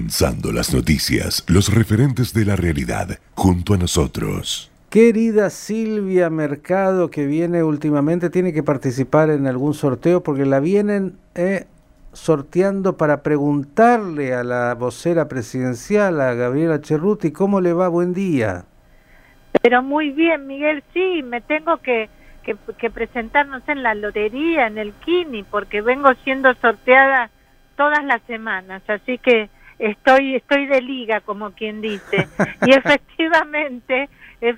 Condensando las noticias, los referentes de la realidad, junto a nosotros. Querida Silvia Mercado, que viene últimamente, tiene que participar en algún sorteo porque la vienen sorteando para preguntarle a la vocera presidencial, a Gabriela Cerruti, ¿cómo le va? Buen día. Pero muy bien, Miguel, sí, me tengo que presentarnos en la lotería, en el Kini, porque vengo siendo sorteada todas las semanas, así que estoy de liga, como quien dice. Y efectivamente,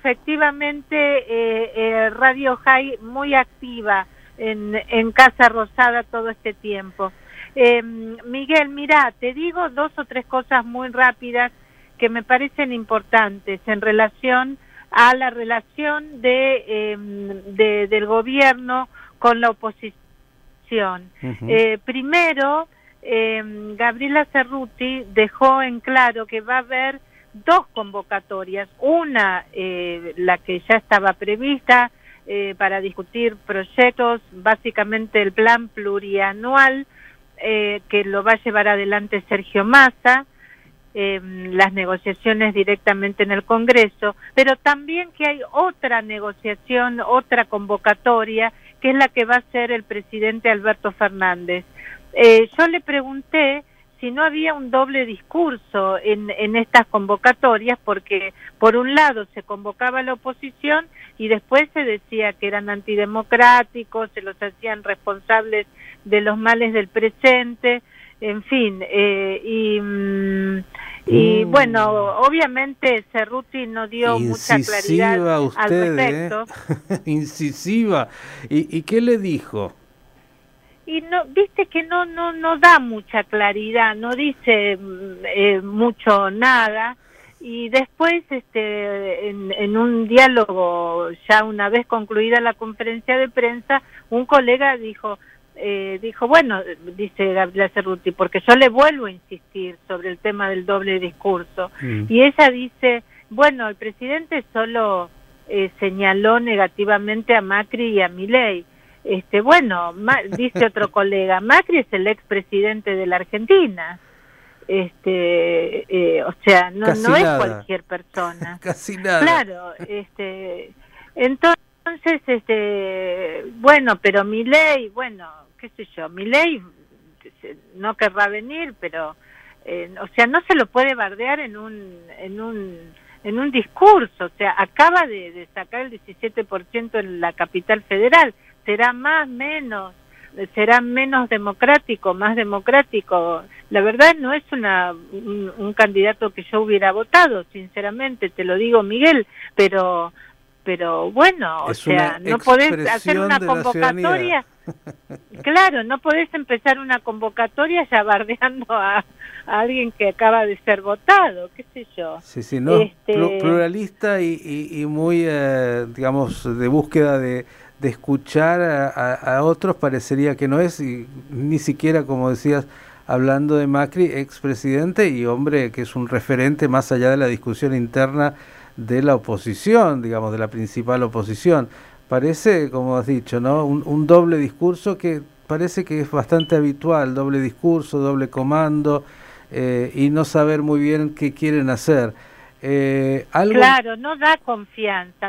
Radio High muy activa en Casa Rosada todo este tiempo. Miguel, mira, te digo 2 o 3 cosas muy rápidas que me parecen importantes en relación a la relación del gobierno con la oposición. Primero, Gabriela Cerruti dejó en claro que va a haber 2 convocatorias, una la que ya estaba prevista para discutir proyectos, básicamente el plan plurianual que lo va a llevar adelante Sergio Massa, las negociaciones directamente en el Congreso, pero también que hay otra negociación, otra convocatoria, que es la que va a hacer el presidente Alberto Fernández. Yo le pregunté si no había un doble discurso en estas convocatorias, porque por un lado se convocaba a la oposición y después se decía que eran antidemocráticos, se los hacían responsables de los males del presente, en fin, y bueno, obviamente Cerruti no dio mucha claridad usted, al respecto. Incisiva. ¿Y qué le dijo? Y no, viste que no da mucha claridad, no dice mucho nada. Y después, en un diálogo, ya una vez concluida la conferencia de prensa, un colega dijo, bueno, dice Gabriela Cerruti, porque yo le vuelvo a insistir sobre el tema del doble discurso. Y ella dice, bueno, el presidente solo señaló negativamente a Macri y a Milei. Bueno, dice otro colega, Macri es el expresidente de la Argentina. O sea, no es cualquier persona. Casi nada. Claro, entonces, bueno, pero Milei, bueno, qué sé yo, Milei no querrá venir, pero, o sea, no se lo puede bardear en un discurso. O sea, acaba de sacar el 17% en la capital federal. Será menos democrático, más democrático. La verdad no es un candidato que yo hubiera votado, sinceramente, te lo digo, Miguel, pero bueno, o sea, no podés hacer una convocatoria. Claro, no podés empezar una convocatoria ya bardeando a alguien que acaba de ser votado, qué sé yo. Sí, no, pluralista y muy, digamos, de búsqueda de escuchar a otros, parecería que no es, y ni siquiera, como decías, hablando de Macri, expresidente y hombre que es un referente más allá de la discusión interna de la oposición, digamos, de la principal oposición. Parece, como has dicho, ¿no? Un doble discurso que parece que es bastante habitual, doble discurso, doble comando, y no saber muy bien qué quieren hacer. Claro, no da confianza.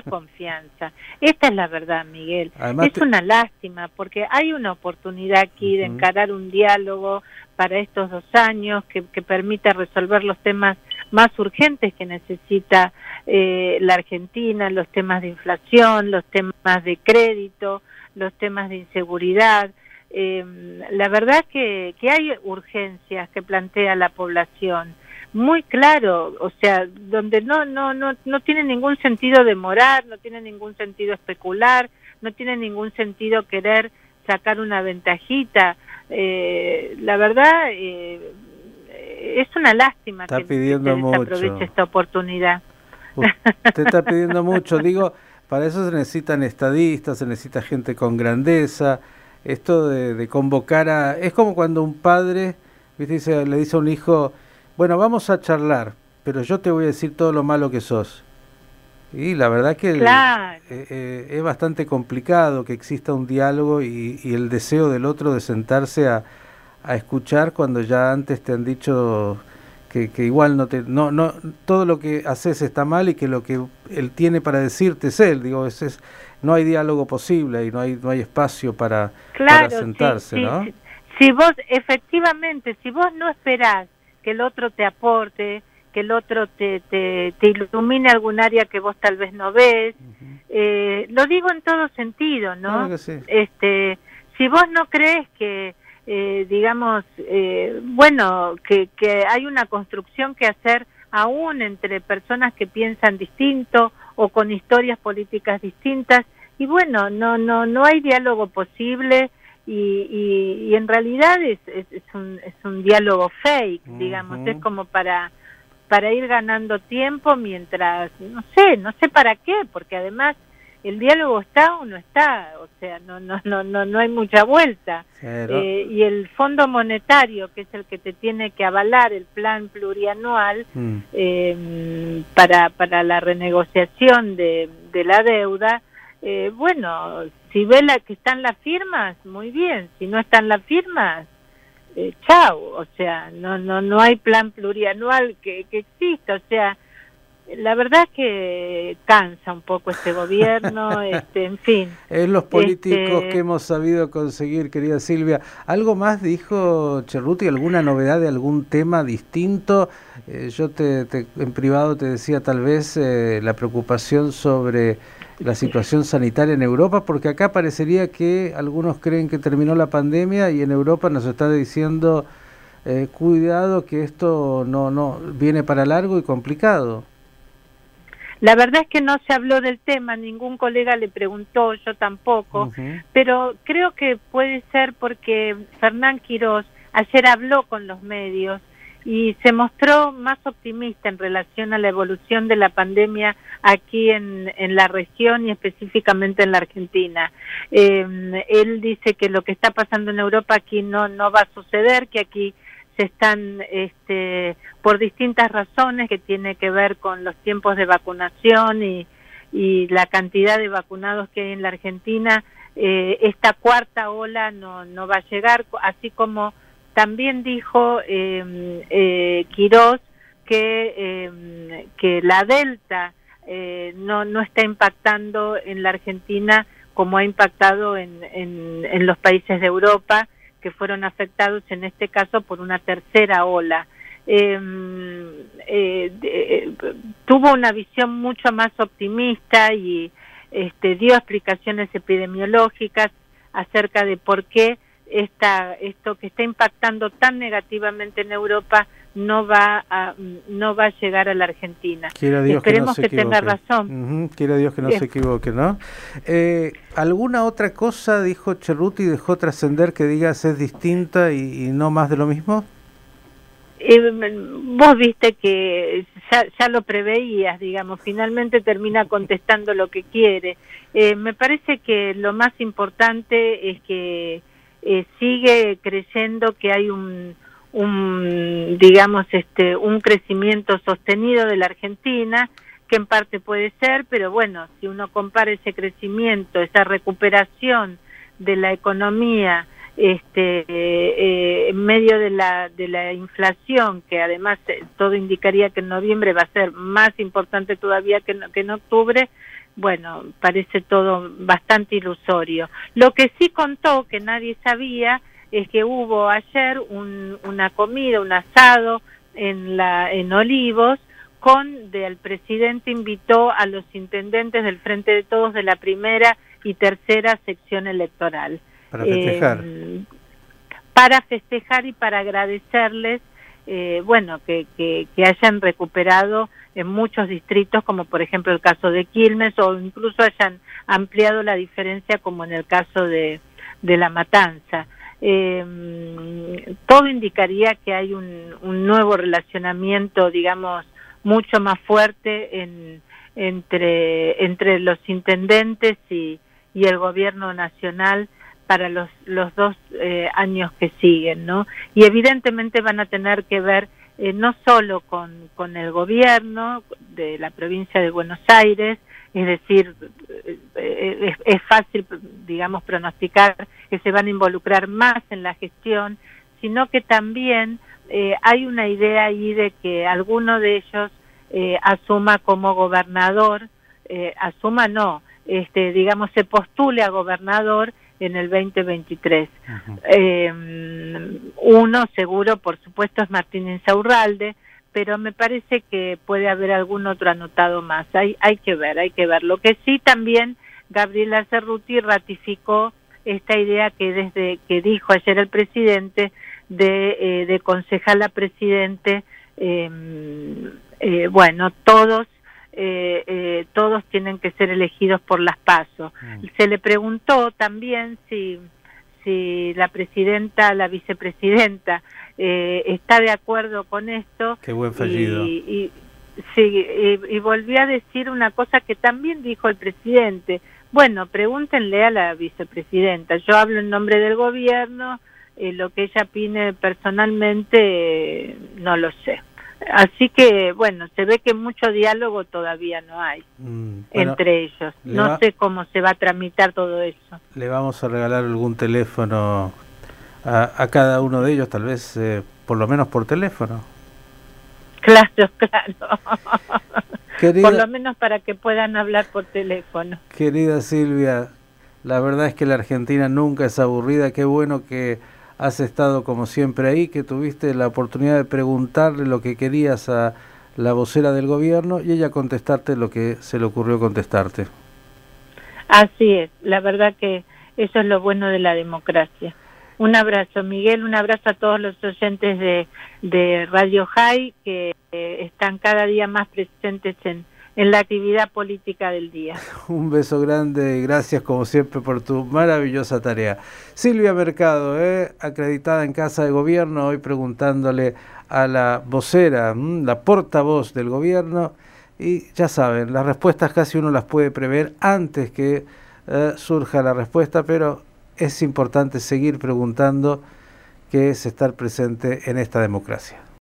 Esta es la verdad, Miguel. Además, es una lástima, porque hay una oportunidad aquí de encarar un diálogo para estos 2 años que permita resolver los temas más urgentes que necesita la Argentina, los temas de inflación, los temas de crédito, los temas de inseguridad. La verdad que hay urgencias que plantea la población. Muy claro, o sea, donde no tiene ningún sentido demorar, no tiene ningún sentido especular, no tiene ningún sentido querer sacar una ventajita. La verdad, es una lástima que se desaproveche esta oportunidad. Usted está pidiendo mucho, digo, para eso se necesitan estadistas, se necesita gente con grandeza. Esto de convocar es como cuando un padre, ¿viste? Le dice a un hijo, bueno, vamos a charlar, pero yo te voy a decir todo lo malo que sos. Y la verdad que es bastante complicado que exista un diálogo y el deseo del otro de sentarse a escuchar cuando ya antes te han dicho que igual no todo lo que haces está mal y que lo que él tiene para decirte es él, digo, no hay diálogo posible y no hay espacio para sentarse, ¿no? Si vos, efectivamente, si vos no esperás que el otro te aporte, que el otro te ilumine algún área que vos tal vez no ves, lo digo en todo sentido, ¿no? Claro que sí. Si vos no crees que, digamos, bueno, que hay una construcción que hacer aún entre personas que piensan distinto o con historias políticas distintas, y bueno, no hay diálogo posible. Y en realidad es un diálogo fake, digamos, es como para ir ganando tiempo mientras, no sé para qué, porque además el diálogo está o no está, o sea, no hay mucha vuelta. Y el Fondo Monetario, que es el que te tiene que avalar el plan plurianual para la renegociación de la deuda, bueno, si ve que están las firmas, muy bien. Si no están las firmas, chao. O sea, no hay plan plurianual que exista. O sea, la verdad es que cansa un poco este gobierno, en fin. Es los políticos que hemos sabido conseguir, querida Silvia. ¿Algo más dijo Cerruti? ¿Alguna novedad de algún tema distinto? Yo en privado te decía tal vez la preocupación sobre la situación sanitaria en Europa, porque acá parecería que algunos creen que terminó la pandemia y en Europa nos está diciendo cuidado que esto no viene para largo y complicado. La verdad es que no se habló del tema, ningún colega le preguntó, yo tampoco, pero creo que puede ser porque Fernán Quirós ayer habló con los medios y se mostró más optimista en relación a la evolución de la pandemia aquí en la región y específicamente en la Argentina. Él dice que lo que está pasando en Europa aquí no va a suceder, que aquí se están, por distintas razones que tiene que ver con los tiempos de vacunación y la cantidad de vacunados que hay en la Argentina, esta cuarta ola no va a llegar, así como también dijo Quirós que la Delta no está impactando en la Argentina como ha impactado en los países de Europa, que fueron afectados en este caso por una tercera ola. Tuvo una visión mucho más optimista y dio explicaciones epidemiológicas acerca de por qué esto que está impactando tan negativamente en Europa no va a llegar a la Argentina. Esperemos que tenga razón. Quiera Dios que no se equivoque, ¿no? ¿Alguna otra cosa dijo Cerruti, dejó trascender que digas es distinta y no más de lo mismo? Vos viste que ya lo preveías, digamos, finalmente termina contestando lo que quiere. Me parece que lo más importante es que sigue creyendo que hay un crecimiento sostenido de la Argentina, que en parte puede ser, pero bueno, si uno compara ese crecimiento, esa recuperación de la economía, en medio de la inflación, que además todo indicaría que en noviembre va a ser más importante todavía que en octubre, bueno, parece todo bastante ilusorio. Lo que sí contó, que nadie sabía, es que hubo ayer una comida, un asado en Olivos, el presidente invitó a los intendentes del Frente de Todos de la primera y tercera sección electoral. Para festejar. Para festejar y para agradecerles, que hayan recuperado en muchos distritos, como por ejemplo el caso de Quilmes, o incluso hayan ampliado la diferencia, como en el caso de La Matanza. Todo indicaría que hay un nuevo relacionamiento, digamos, mucho más fuerte entre los intendentes y el gobierno nacional para los 2 años que siguen, ¿no? Y evidentemente van a tener que ver no solo con el gobierno de la provincia de Buenos Aires, es decir, es fácil, digamos, pronosticar que se van a involucrar más en la gestión, sino que también hay una idea ahí de que alguno de ellos asuma como gobernador, asuma no, digamos se postule a gobernador en el 2023. Uno seguro, por supuesto, es Martín Insaurralde, pero me parece que puede haber algún otro anotado más. Hay que ver. Lo que sí también Gabriela Cerruti ratificó esta idea que dijo ayer el presidente de concejal a presidente. Bueno, todos tienen que ser elegidos por las PASO. Se le preguntó también si la presidenta, la vicepresidenta está de acuerdo con esto. Qué buen fallido. Y volvió a decir una cosa que también dijo el presidente. Bueno, pregúntenle a la vicepresidenta. Yo hablo en nombre del gobierno, lo que ella opine personalmente no lo sé. Así que, bueno, se ve que mucho diálogo todavía no hay entre ellos. No sé cómo se va a tramitar todo eso. Le vamos a regalar algún teléfono a cada uno de ellos, tal vez por lo menos por teléfono. Claro. Querida, por lo menos para que puedan hablar por teléfono. Querida Silvia, la verdad es que la Argentina nunca es aburrida. Qué bueno que has estado como siempre ahí, que tuviste la oportunidad de preguntarle lo que querías a la vocera del gobierno y ella contestarte lo que se le ocurrió contestarte. Así es, la verdad que eso es lo bueno de la democracia. Un abrazo, Miguel, un abrazo a todos los oyentes de Radio High que están cada día más presentes en la actividad política del día. Un beso grande y gracias como siempre por tu maravillosa tarea. Silvia Mercado, acreditada en Casa de Gobierno, hoy preguntándole a la vocera, la portavoz del gobierno, y ya saben, las respuestas casi uno las puede prever antes que surja la respuesta, pero es importante seguir preguntando, que es estar presente en esta democracia.